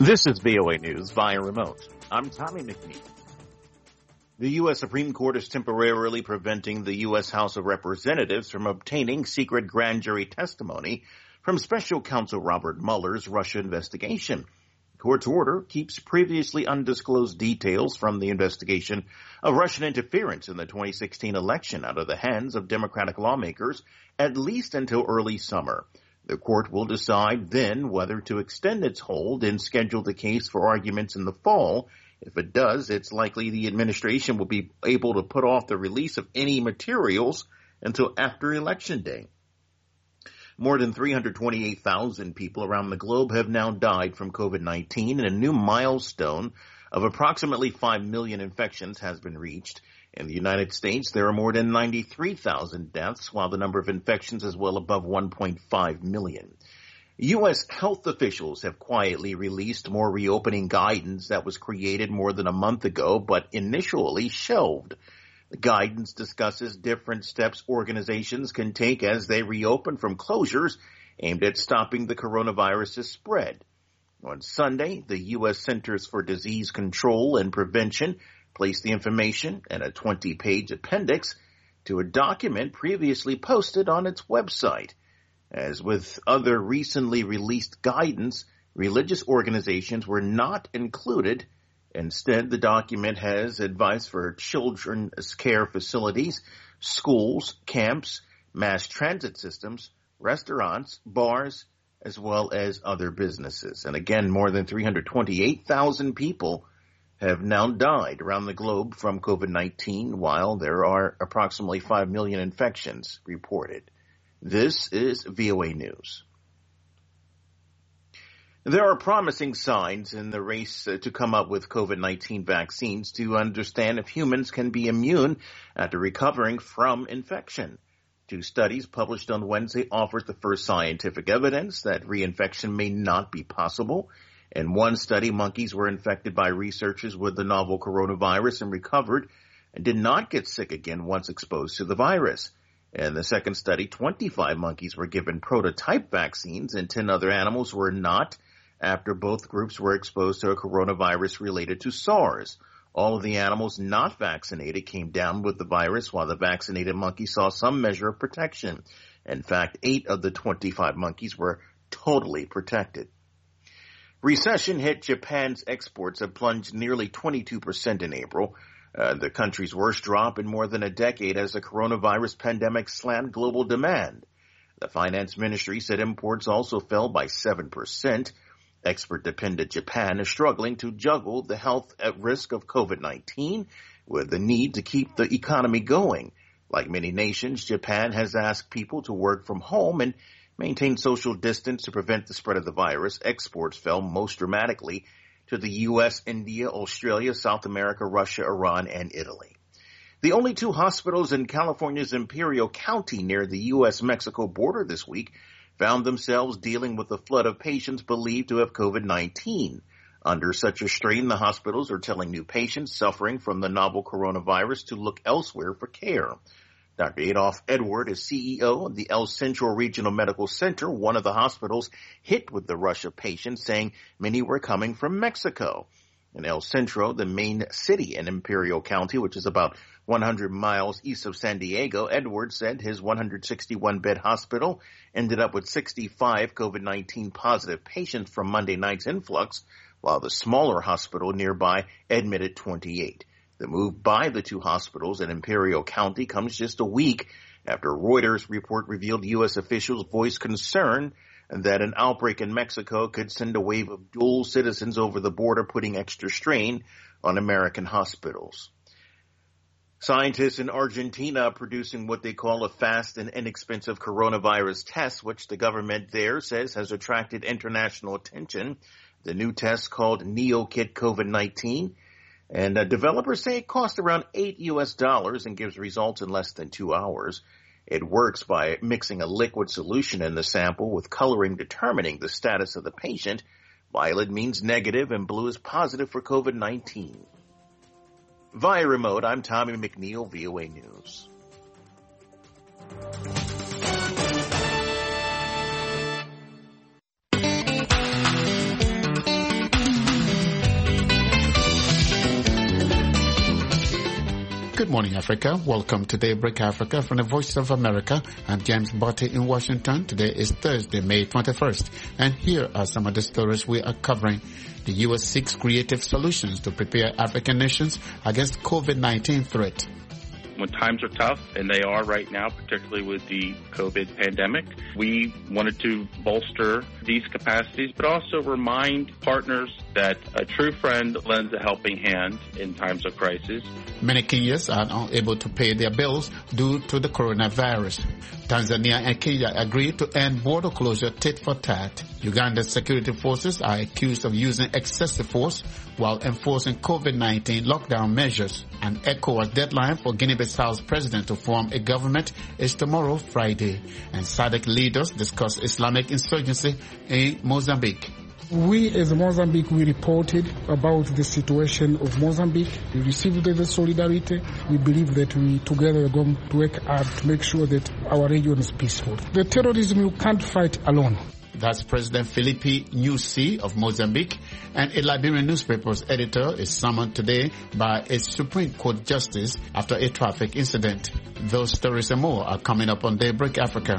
This is VOA News via remote. I'm Tommy McNeil. The U.S. Supreme Court is temporarily preventing the U.S. House of Representatives from obtaining secret grand jury testimony from Special Counsel Robert Mueller's Russia investigation. The court's order keeps previously undisclosed details from the investigation of Russian interference in the 2016 election out of the hands of Democratic lawmakers at least until early summer. The court will decide then whether to extend its hold and schedule the case for arguments in the fall. If it does, it's likely the administration will be able to put off the release of any materials until after Election Day. More than 328,000 people around the globe have now died from COVID-19, and a new milestone of approximately 5 million infections has been reached. In the United States, there are more than 93,000 deaths, while the number of infections is well above 1.5 million. U.S. health officials have quietly released more reopening guidance that was created more than a month ago, but initially shelved. The guidance discusses different steps organizations can take as they reopen from closures aimed at stopping the coronavirus's spread. On Sunday, the U.S. Centers for Disease Control and Prevention placed the information in a 20-page appendix to a document previously posted on its website. As with other recently released guidance, religious organizations were not included. Instead, the document has advice for children's care facilities, schools, camps, mass transit systems, restaurants, bars, as well as other businesses. And again, more than 328,000 people have now died around the globe from COVID-19, while there are approximately 5 million infections reported. This is VOA News. There are promising signs in the race to come up with COVID-19 vaccines to understand if humans can be immune after recovering from infection. 2 studies published on Wednesday offered the first scientific evidence that reinfection may not be possible. In one study, monkeys were infected by researchers with the novel coronavirus and recovered and did not get sick again once exposed to the virus. In the second study, 25 monkeys were given prototype vaccines and 10 other animals were not after both groups were exposed to a coronavirus related to SARS. All of the animals not vaccinated came down with the virus, while the vaccinated monkeys saw some measure of protection. In fact, 8 of the 25 monkeys were totally protected. Recession hit Japan's exports have plunged nearly 22% in April, the country's worst drop in more than a decade as the coronavirus pandemic slammed global demand. The finance ministry said imports also fell by 7%. Export-dependent Japan is struggling to juggle the health at risk of COVID-19 with the need to keep the economy going. Like many nations, Japan has asked people to work from home and maintain social distance to prevent the spread of the virus. Exports fell most dramatically to the U.S., India, Australia, South America, Russia, Iran, and Italy. The only 2 hospitals in California's Imperial County near the U.S.-Mexico border this week found themselves dealing with a flood of patients believed to have COVID-19. Under such a strain, the hospitals are telling new patients suffering from the novel coronavirus to look elsewhere for care. Dr. Adolph Edward is CEO of the El Centro Regional Medical Center, one of the hospitals hit with the rush of patients, saying many were coming from Mexico. In El Centro, the main city in Imperial County, which is about 100 miles east of San Diego, Edward said his 161-bed hospital ended up with 65 COVID-19 positive patients from Monday night's influx, while the smaller hospital nearby admitted 28. The move by the 2 hospitals in Imperial County comes just a week after Reuters report revealed U.S. officials voiced concern that an outbreak in Mexico could send a wave of dual citizens over the border, putting extra strain on American hospitals. Scientists in Argentina are producing what they call a fast and inexpensive coronavirus test, which the government there says has attracted international attention. The new test, called NeoKit COVID-19, and developers say it costs around $8 and gives results in less than 2 hours. It works by mixing a liquid solution in the sample with coloring determining the status of the patient. Violet means negative and blue is positive for COVID-19. Via remote, I'm Tommy McNeil, VOA News. morning, Africa. Welcome to Daybreak Africa from the Voice of America. I'm James Botti in Washington. Today is Thursday, May 21st. And here are some of the stories we are covering. The U.S. seeks creative solutions to prepare African nations against COVID-19 threat. When times are tough, and they are right now, particularly with the COVID pandemic, we wanted to bolster these capacities, but also remind partners that a true friend lends a helping hand in times of crisis. Many Kenyans are unable to pay their bills due to the coronavirus. Tanzania and Kenya agreed to end border closure tit for tat. Uganda's security forces are accused of using excessive force while enforcing COVID-19 lockdown measures. An ECOWAS deadline for Guinea-Bissau's president to form a government is tomorrow, Friday. And SADC leaders discuss Islamic insurgency in Mozambique. We as Mozambique, we reported about the situation of Mozambique. We received the solidarity. We believe that we together are going to work hard to make sure that our region is peaceful. The terrorism you can't fight alone. That's President Filipe Nyusi of Mozambique. And a Liberian newspaper's editor is summoned today by a Supreme Court justice after a traffic incident. Those stories and more are coming up on Daybreak Africa.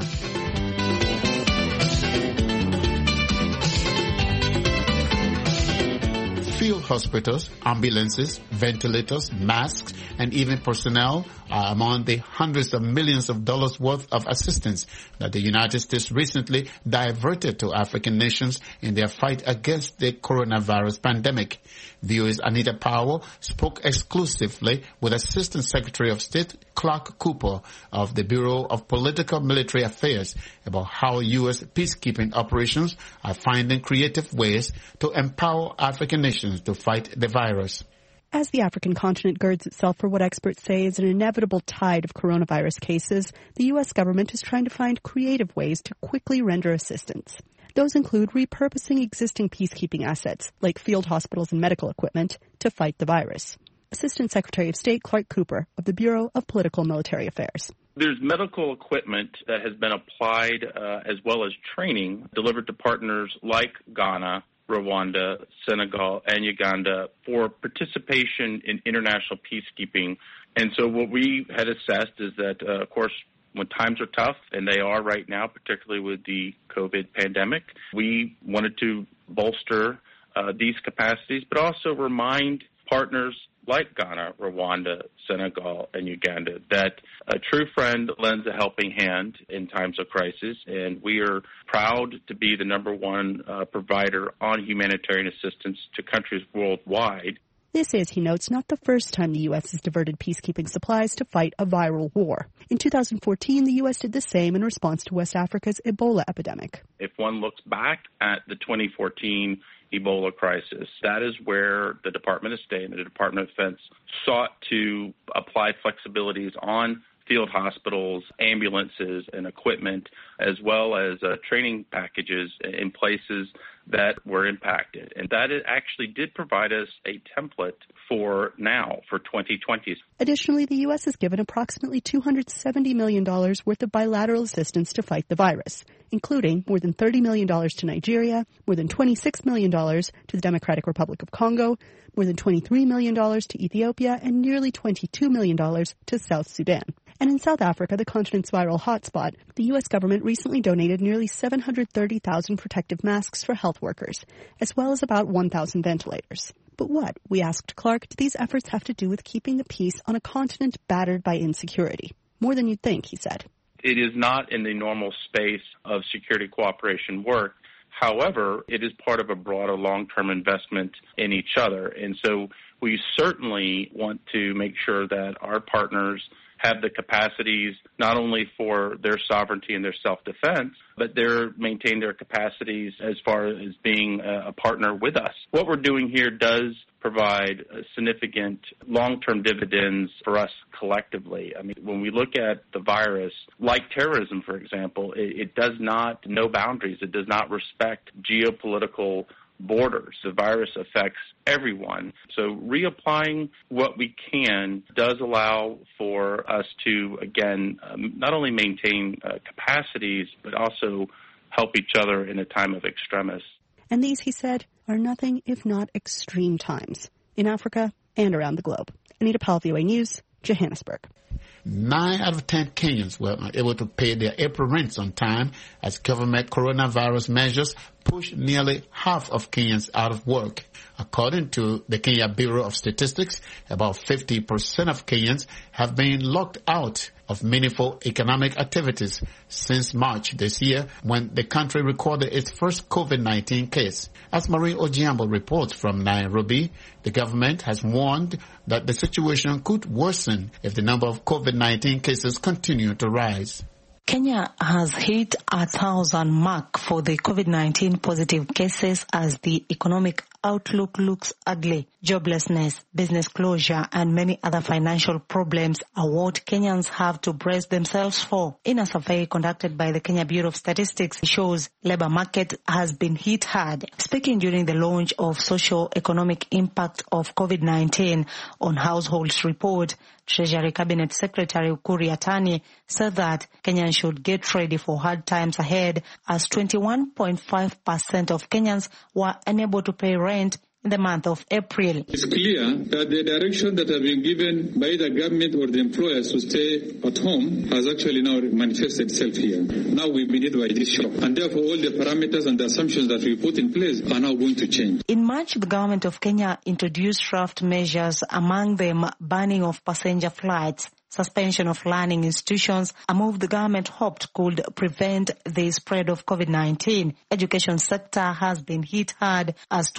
Field hospitals, ambulances, ventilators, masks, and even personnel are among the hundreds of millions of dollars worth of assistance that the United States recently diverted to African nations in their fight against the coronavirus pandemic. VOA's Anita Powell spoke exclusively with Assistant Secretary of State Clark Cooper of the Bureau of Political Military Affairs about how U.S. peacekeeping operations are finding creative ways to empower African nations to fight the virus. As the African continent girds itself for what experts say is an inevitable tide of coronavirus cases, the U.S. government is trying to find creative ways to quickly render assistance. Those include repurposing existing peacekeeping assets, like field hospitals and medical equipment, to fight the virus. Assistant Secretary of State Clark Cooper of the Bureau of Political Military Affairs. There's medical equipment that has been applied as well as training delivered to partners like Ghana, Rwanda, Senegal, and Uganda for participation in international peacekeeping. And so what we had assessed is that, of course, when times are tough, and they are right now, particularly with the COVID pandemic, we wanted to bolster these capacities, but also remind partners like Ghana, Rwanda, Senegal, and Uganda that a true friend lends a helping hand in times of crisis, and we are proud to be the number one provider on humanitarian assistance to countries worldwide. This is, he notes, not the first time the U.S. has diverted peacekeeping supplies to fight a viral war. In 2014, the U.S. did the same in response to West Africa's Ebola epidemic. If one looks back at the 2014 Ebola crisis, that is where the Department of State and the Department of Defense sought to apply flexibilities on field hospitals, ambulances, and equipment, as well as training packages in places that were impacted. And that it actually did provide us a template for now, for 2020. Additionally, the U.S. has given approximately $270 million worth of bilateral assistance to fight the virus, including more than $30 million to Nigeria, more than $26 million to the Democratic Republic of Congo, more than $23 million to Ethiopia, and nearly $22 million to South Sudan. And in South Africa, the continent's viral hotspot, the U.S. government recently donated nearly 730,000 protective masks for health workers, as well as about 1,000 ventilators. But what, we asked Clark, do these efforts have to do with keeping the peace on a continent battered by insecurity? More than you'd think, he said. It is not in the normal space of security cooperation work. However, it is part of a broader long-term investment in each other. And so we certainly want to make sure that our partners have the capacities not only for their sovereignty and their self-defense, but they're maintain their capacities as far as being a partner with us. What we're doing here does provide significant long-term dividends for us collectively. I mean, when we look at the virus, like terrorism, for example, it does not know boundaries. It does not respect geopolitical borders. The virus affects everyone. So reapplying what we can does allow for us to, again, not only maintain capacities, but also help each other in a time of extremis. And these, he said, are nothing if not extreme times in Africa and around the globe. Anita Powell, VOA News, Johannesburg. 9 out of 10 Kenyans were not able to pay their April rents on time as government coronavirus measures pushed nearly half of Kenyans out of work. According to the Kenya Bureau of Statistics, about 50% of Kenyans have been locked out of meaningful economic activities since March this year, when the country recorded its first COVID-19 case. As Marie Ojiambo reports from Nairobi, the government has warned that the situation could worsen if the number of COVID-19 cases continue to rise. Kenya has hit 1,000 mark for the COVID-19 positive cases as the economic outlook looks ugly. Joblessness, business closure, and many other financial problems are what Kenyans have to brace themselves for. In a survey conducted by the Kenya Bureau of Statistics, it shows labor market has been hit hard. Speaking during the launch of socio-economic impact of COVID-19 on households report, Treasury Cabinet Secretary Ukur Yatani said that Kenyans should get ready for hard times ahead, as 21.5% of Kenyans were unable to pay rent in the month of April. It's clear that the direction that has been given by the government or the employers to stay at home has actually now manifested itself here. Now we've been hit by this shock, and therefore all the parameters and the assumptions that we put in place are now going to change. In March, the government of Kenya introduced draft measures, among them banning of passenger flights, suspension of learning institutions, a move the government hoped could prevent the spread of COVID-19. Education sector has been hit hard, as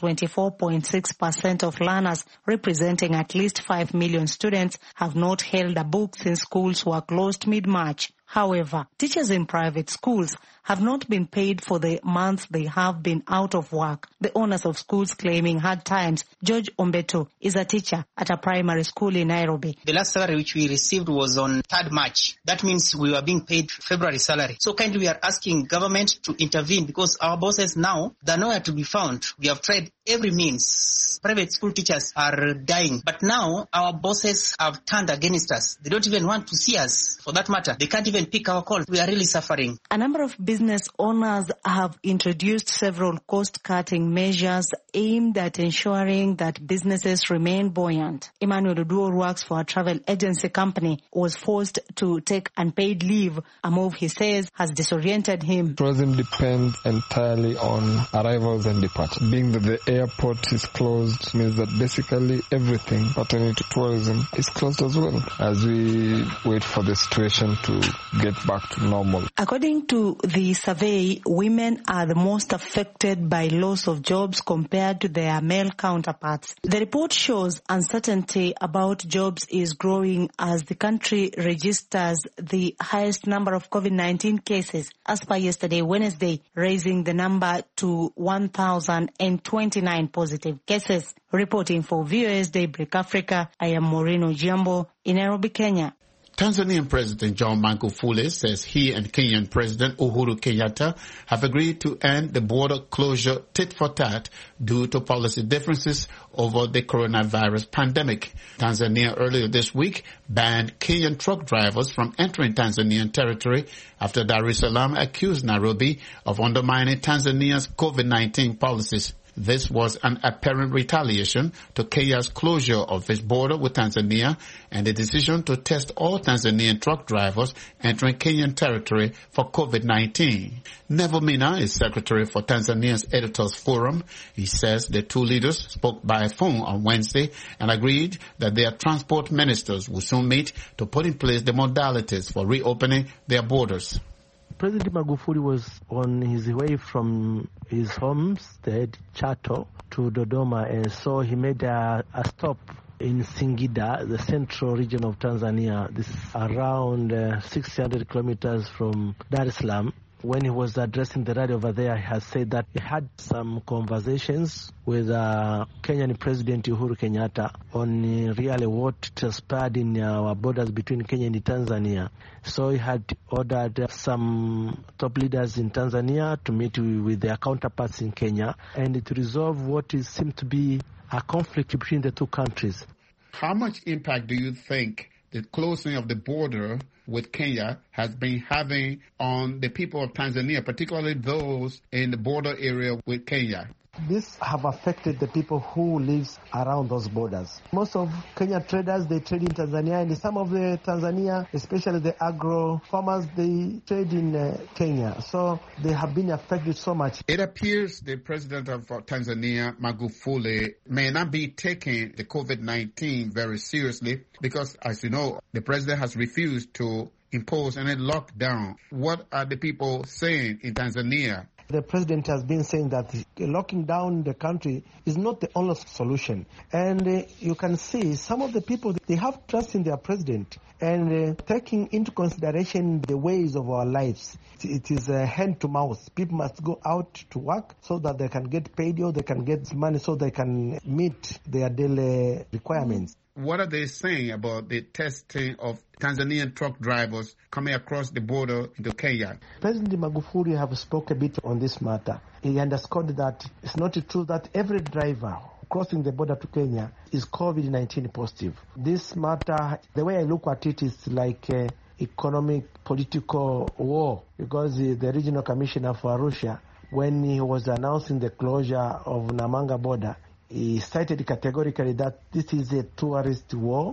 24.6% of learners, representing at least 5 million students, have not held a book since schools were closed mid-March. However, teachers in private schools have not been paid for the months they have been out of work. The owners of schools claiming hard times. George Ombeto is a teacher at a primary school in Nairobi. The last salary which we received was on 3rd March. That means we were being paid February salary. So kindly we are asking government to intervene, because our bosses now, they're nowhere to be found. We have tried every means. Private school teachers are dying. But now our bosses have turned against us. They don't even want to see us. For that matter, they can't even pick our calls. We are really suffering. A number of business owners have introduced several cost-cutting measures aimed at ensuring that businesses remain buoyant. Emmanuel Oduor works for a travel agency company, was forced to take unpaid leave, a move he says has disoriented him. Tourism depends entirely on arrivals and departures. Being that the airport is closed means that basically everything pertaining to tourism is closed as well, as we wait for the situation to get back to normal. According to the survey, women are the most affected by loss of jobs compared to their male counterparts. The report shows uncertainty about jobs is growing as the country registers the highest number of COVID-19 cases, as per yesterday, Wednesday, raising the number to 1,029 positive cases. Reporting for VOS Daybreak Africa, I am Maureen Ojiambo in Nairobi, Kenya. Tanzanian President John Magufuli says he and Kenyan President Uhuru Kenyatta have agreed to end the border closure tit for tat due to policy differences over the coronavirus pandemic. Tanzania earlier this week banned Kenyan truck drivers from entering Tanzanian territory after Dar es Salaam accused Nairobi of undermining Tanzania's COVID-19 policies. This was an apparent retaliation to Kenya's closure of its border with Tanzania and the decision to test all Tanzanian truck drivers entering Kenyan territory for COVID-19. Neville Mina is secretary for Tanzania's Editors Forum. He says the two leaders spoke by phone on Wednesday and agreed that their transport ministers will soon meet to put in place the modalities for reopening their borders. President Magufuli was on his way from his homestead, Chato, to Dodoma, and so he made a stop in Singida, the central region of Tanzania. This is around 600 kilometers from Dar es Salaam. When he was addressing the rally over there, he has said that he had some conversations with Kenyan President Uhuru Kenyatta on really what transpired in our borders between Kenya and Tanzania. So he had ordered some top leaders in Tanzania to meet with their counterparts in Kenya and to resolve what seemed to be a conflict between the two countries. How much impact do you think the closing of the border with Kenya has been having on the people of Tanzania, particularly those in the border area with Kenya? This have affected the people who live around those borders. Most of Kenya traders, they trade in Tanzania, and some of the Tanzania, especially the agro farmers, they trade in Kenya. So they have been affected so much. It appears the president of Tanzania, Magufuli, may not be taking the COVID-19 very seriously because, as you know, the president has refused to impose any lockdown. What are the people saying in Tanzania? The president has been saying that locking down the country is not the only solution. And you can see some of the people, they have trust in their president and taking into consideration the ways of our lives. It is hand to mouth. People must go out to work so that they can get paid or they can get money so they can meet their daily requirements. What are they saying about the testing of Tanzanian truck drivers coming across the border into Kenya? President Magufuli have spoke a bit on this matter. He underscored that it's not true that every driver crossing the border to Kenya is COVID-19 positive. This matter, the way I look at it, is like economic, political war, because the regional commissioner for Arusha, when he was announcing the closure of Namanga border, he cited categorically that this is a tourist war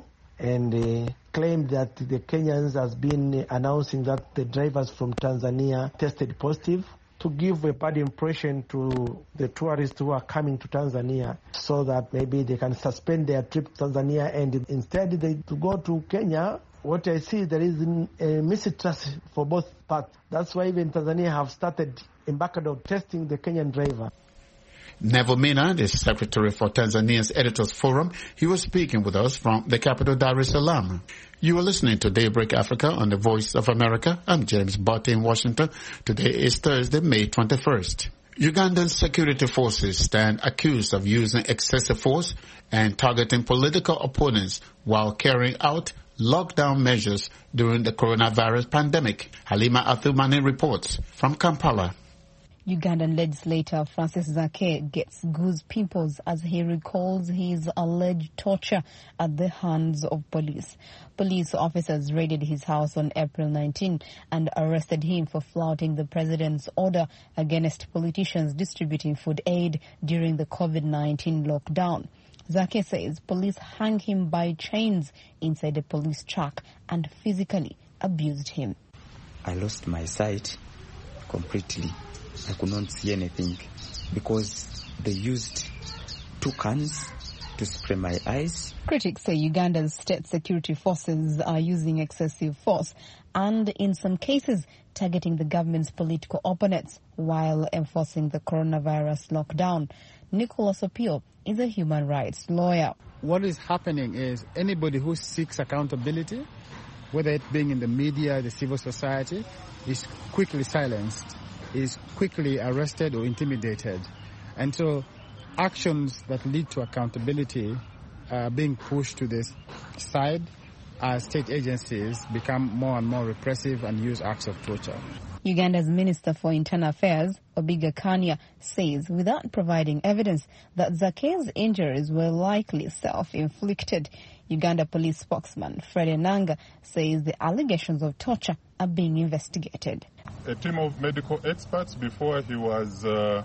and claimed that the Kenyans has been announcing that the drivers from Tanzania tested positive to give a bad impression to the tourists who are coming to Tanzania so that maybe they can suspend their trip to Tanzania and instead they to go to Kenya. What I see, there is a mistrust for both parts. That's why even Tanzania have started embarked on testing the Kenyan driver. Neville Mina, the secretary for Tanzania's Editors Forum, he was speaking with us from the capital, Dar es Salaam. You are listening to Daybreak Africa on the Voice of America. I'm James Botte in Washington. Today is Thursday, May 21st. Ugandan security forces stand accused of using excessive force and targeting political opponents while carrying out lockdown measures during the coronavirus pandemic. Halima Athumani reports from Kampala. Ugandan legislator Francis Zake gets goose pimples as he recalls his alleged torture at the hands of police. Police officers raided his house on April 19 and arrested him for flouting the president's order against politicians distributing food aid during the COVID-19 lockdown. Zake says police hung him by chains inside a police truck and physically abused him. I lost my sight completely. I could not see anything because they used 2 cans to spray my eyes. Critics say Uganda's state security forces are using excessive force and, in some cases, targeting the government's political opponents while enforcing the coronavirus lockdown. Nicholas Opio is a human rights lawyer. What is happening is anybody who seeks accountability, whether it being in the media, the civil society, is quickly silenced, is quickly arrested or intimidated. And so actions that lead to accountability are being pushed to this side as state agencies become more and more repressive and use acts of torture. Uganda's Minister for Internal Affairs, Obiga Kanya, says without providing evidence that Zake's injuries were likely self-inflicted. Uganda police spokesman Fred Enanga says the allegations of torture are being investigated. A team of medical experts, before he was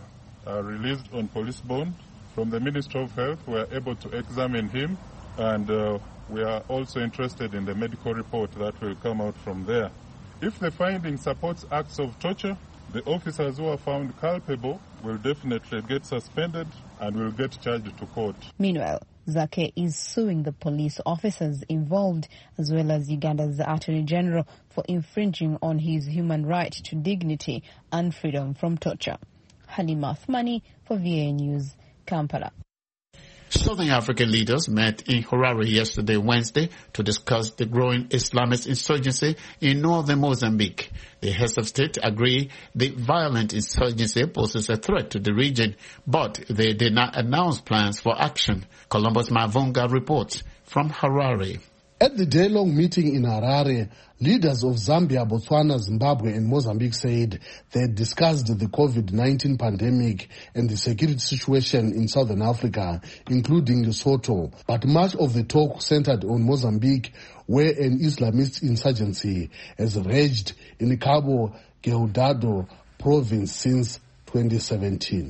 released on police bond from the Ministry of Health, were able to examine him, and we are also interested in the medical report that will come out from there. If the finding supports acts of torture, the officers who are found culpable will definitely get suspended and will get charged to court. Meanwhile, Zake is suing the police officers involved as well as Uganda's Attorney General for infringing on his human right to dignity and freedom from torture. Halima Athumani for VOA News, Kampala. Southern African leaders met in Harare yesterday, Wednesday, to discuss the growing Islamist insurgency in northern Mozambique. The heads of state agree the violent insurgency poses a threat to the region, but they did not announce plans for action. Columbus Mavunga reports from Harare. At the day-long meeting in Harare, leaders of Zambia, Botswana, Zimbabwe and Mozambique said they had discussed the COVID-19 pandemic and the security situation in Southern Africa, including Lesotho. But much of the talk centered on Mozambique, where an Islamist insurgency has raged in Cabo Delgado province since 2017.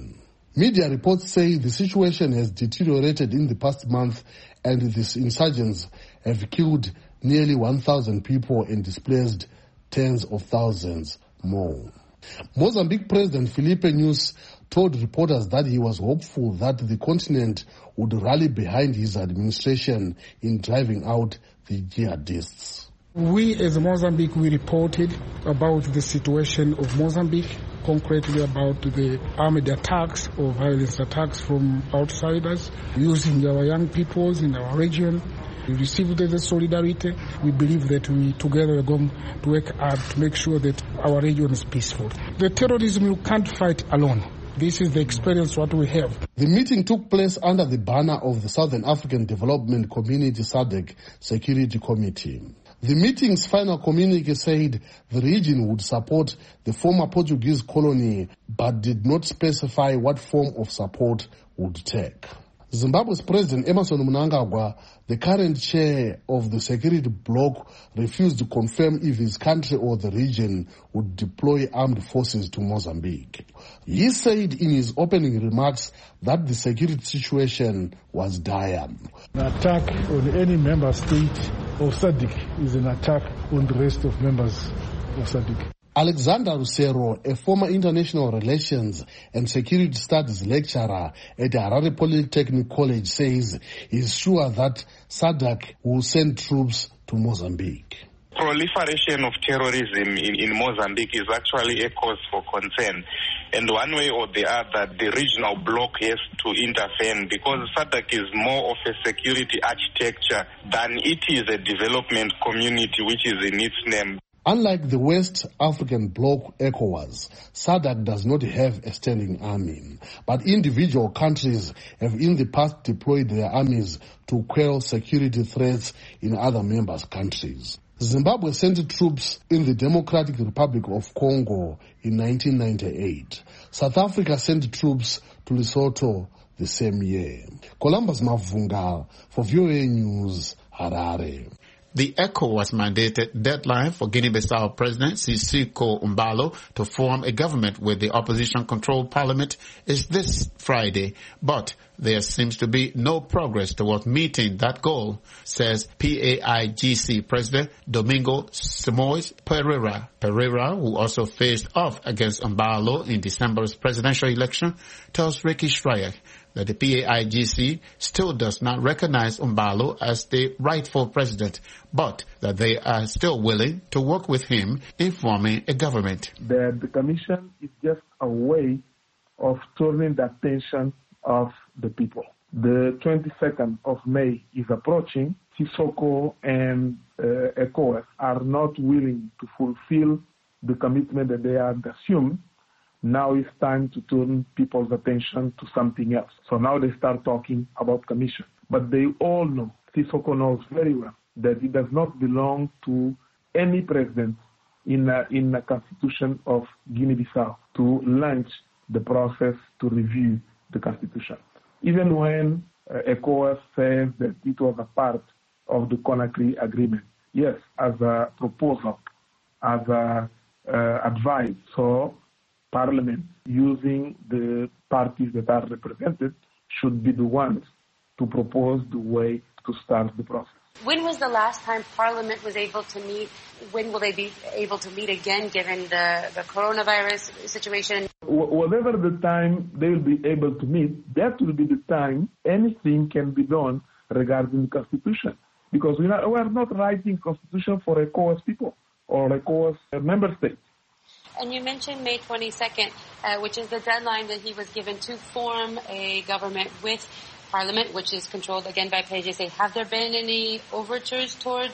Media reports say the situation has deteriorated in the past month and these insurgents have killed nearly 1,000 people and displaced tens of thousands more. Mozambique President Filipe Nyusi told reporters that he was hopeful that the continent would rally behind his administration in driving out the jihadists. We as Mozambique, we reported about the situation of Mozambique, concretely about the armed attacks or violence attacks from outsiders using our young peoples in our region. We received the solidarity. We believe that we together are going to work hard to make sure that our region is peaceful. The terrorism you can't fight alone. This is the experience what we have. The meeting took place under the banner of the Southern African Development Community SADC Security Committee. The meeting's final communique said the region would support the former Portuguese colony but did not specify what form of support would take. Zimbabwe's President Emmerson Mnangagwa, the current chair of the security bloc, refused to confirm if his country or the region would deploy armed forces to Mozambique. He said in his opening remarks that the security situation was dire. An attack on any member state of SADC is an attack on the rest of members of SADC. Alexander Rusero, a former international relations and security studies lecturer at Harare Polytechnic College, says he's sure that SADC will send troops to Mozambique. Proliferation of terrorism in Mozambique is actually a cause for concern. And one way or the other, the regional bloc has to intervene because SADC is more of a security architecture than it is a development community, which is in its name. Unlike the West African bloc ECOWAS, SADC does not have a standing army, but individual countries have in the past deployed their armies to quell security threats in other members' countries. Zimbabwe sent troops in the Democratic Republic of Congo in 1998. South Africa sent troops to Lesotho the same year. Columbus Mavunga for VOA News, Harare. The ECOWAS mandated deadline for Guinea-Bissau President Sisiko Mbalo to form a government with the opposition-controlled parliament is this Friday, but there seems to be no progress towards meeting that goal, says PAIGC President Domingo Simoes Pereira. Pereira, who also faced off against Mbalo in December's presidential election, tells Ricky Schreier that the PAIGC still does not recognize Mbalo as the rightful president, but that they are still willing to work with him in forming a government. The commission is just a way of turning the attention of the people. The 22nd of May is approaching. Sisoko and ECOWAS are not willing to fulfill the commitment that they had assumed. Now it's time to turn people's attention to something else. So now they start talking about commission. But they all know, Sisoko knows very well, that it does not belong to any president in the constitution of Guinea-Bissau to launch the process to review the constitution. Even when ECOWAS says that it was a part of the Conakry agreement. Yes, as a proposal, as a advice. So Parliament, using the parties that are represented, should be the ones to propose the way to start the process. When was the last time Parliament was able to meet? When will they be able to meet again, given the coronavirus situation? Whatever the time they will be able to meet, that will be the time anything can be done regarding the Constitution. Because we are not writing Constitution for ECOWAS people or ECOWAS member states. And you mentioned May 22nd, which is the deadline that he was given to form a government with Parliament, which is controlled again by PAIGC. Have there been any overtures toward?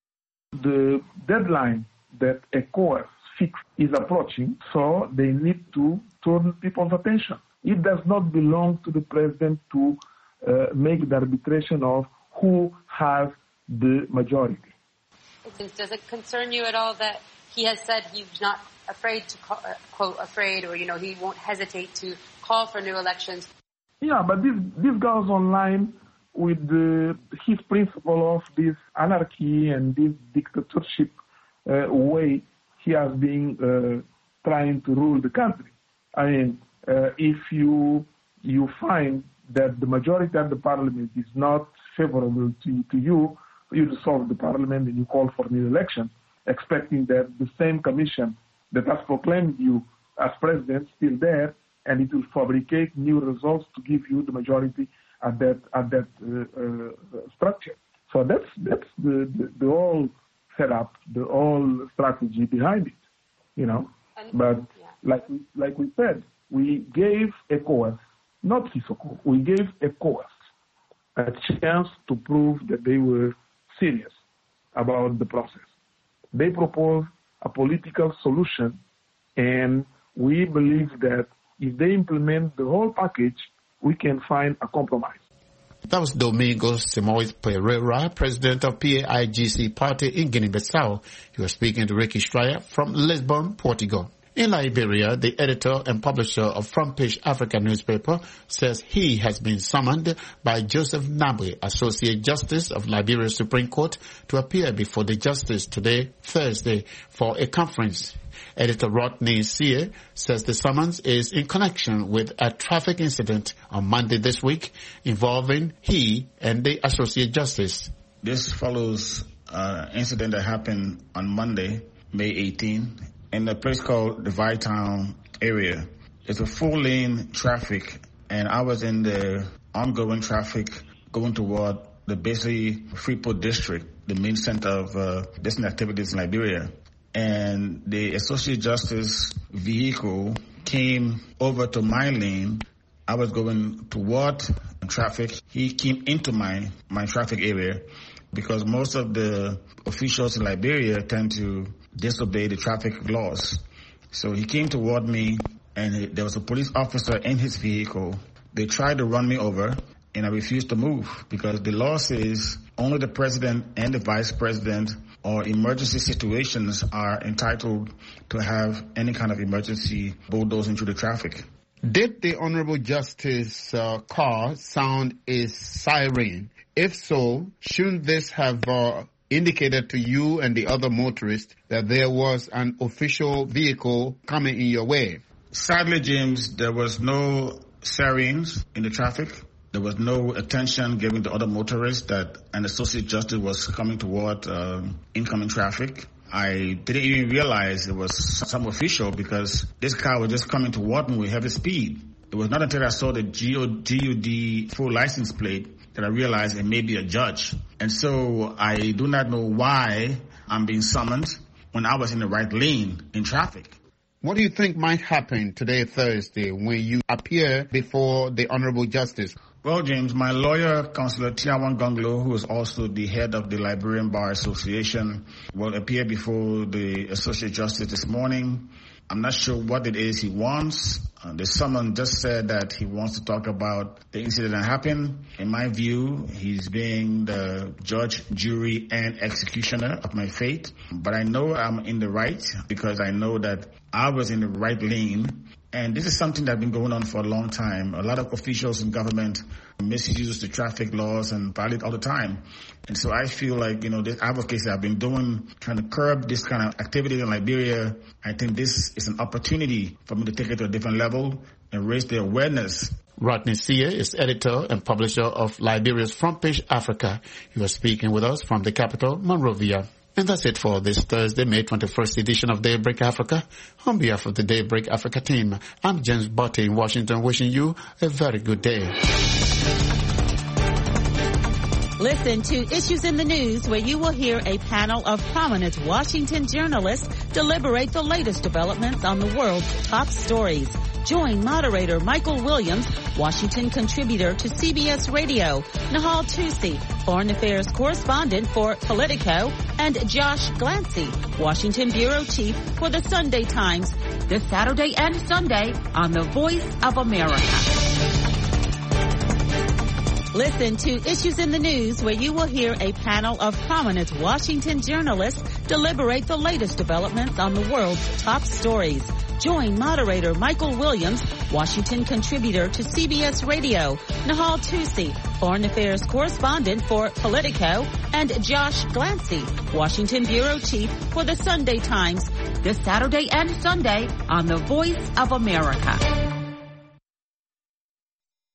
The deadline that ECOWAS fixed is approaching, so they need to turn people's attention. It does not belong to the president to make the arbitration of who has the majority. Does it concern you at all that he has said he's not afraid to call, quote, afraid, or, he won't hesitate to call for new elections? Yeah, but this goes online with his principle of this anarchy and this dictatorship way he has been trying to rule the country. I mean, if you you find that the majority of the parliament is not favorable to you, for you to solve the parliament, and you call for new election, expecting that the same commission that has proclaimed you as president still there, and it will fabricate new results to give you the majority at that structure. So that's the whole setup, the whole strategy behind it, But like we said, we gave ECOWAS, not Sissoko, we gave ECOWAS a chance to prove that they were serious about the process. They proposed a political solution, and we believe that if they implement the whole package, we can find a compromise. That was Domingos Simoes Pereira, president of PAIGC party in Guinea-Bissau. He was speaking to Ricky Stryer from Lisbon, Portugal. In Liberia, the editor and publisher of Front Page Africa newspaper says he has been summoned by Joseph Nabwe, Associate Justice of Liberia Supreme Court, to appear before the justice today, Thursday, for a conference. Editor Rodney Sear says the summons is in connection with a traffic incident on Monday this week involving he and the Associate Justice. This follows an incident that happened on Monday, May 18, in a place called the Vittown area. It's a 4-lane traffic, and I was in the ongoing traffic going toward the Besi Freeport district, the main center of business activities in Liberia. And the Associate Justice vehicle came over to my lane. I was going toward traffic. He came into my traffic area because most of the officials in Liberia tend to disobey the traffic laws. So he came toward me, and there was a police officer in his vehicle. They tried to run me over, and I refused to move because the law says only the president and the vice president or emergency situations are entitled to have any kind of emergency bulldozing through the traffic. Did the Honorable Justice car sound a siren? If so, shouldn't this have indicated to you and the other motorists that there was an official vehicle coming in your way? Sadly, James, there was no sirens in the traffic. There was no attention given to other motorists that an Associate Justice was coming toward incoming traffic. I didn't even realize it was some official because this car was just coming toward me with heavy speed. It was not until I saw the GUD full license plate that I realized it may be a judge. And so I do not know why I'm being summoned when I was in the right lane in traffic. What do you think might happen today, Thursday, when you appear before the Honorable Justice? Well, James, my lawyer, Councillor Tiawan Gonglo, who is also the head of the Liberian Bar Association, will appear before the Associate Justice this morning. I'm not sure what it is he wants. The summons just said that he wants to talk about the incident that happened. In my view, he's being the judge, jury, and executioner of my fate. But I know I'm in the right because I know that I was in the right lane. And this is something that's been going on for a long time. A lot of officials in government misuse the traffic laws and violate all the time. And so I feel like, this advocacy I've been doing, trying to curb this kind of activity in Liberia, I think this is an opportunity for me to take it to a different level and raise the awareness. Rodney Sear is editor and publisher of Liberia's Front Page Africa. He was speaking with us from the capital, Monrovia. And that's it for this Thursday, May 21st edition of Daybreak Africa. On behalf of the Daybreak Africa team, I'm James Botte in Washington, wishing you a very good day. Listen to Issues in the News, where you will hear a panel of prominent Washington journalists deliberate the latest developments on the world's top stories. Join moderator Michael Williams, Washington contributor to CBS Radio, Nahal Tusi, foreign affairs correspondent for Politico, and Josh Glancy, Washington bureau chief for the Sunday Times, this Saturday and Sunday on The Voice of America. Listen to Issues in the News, where you will hear a panel of prominent Washington journalists deliberate the latest developments on the world's top stories. Join moderator Michael Williams, Washington contributor to CBS Radio, Nahal Tusi, foreign affairs correspondent for Politico, and Josh Glancy, Washington bureau chief for the Sunday Times, this Saturday and Sunday on The Voice of America.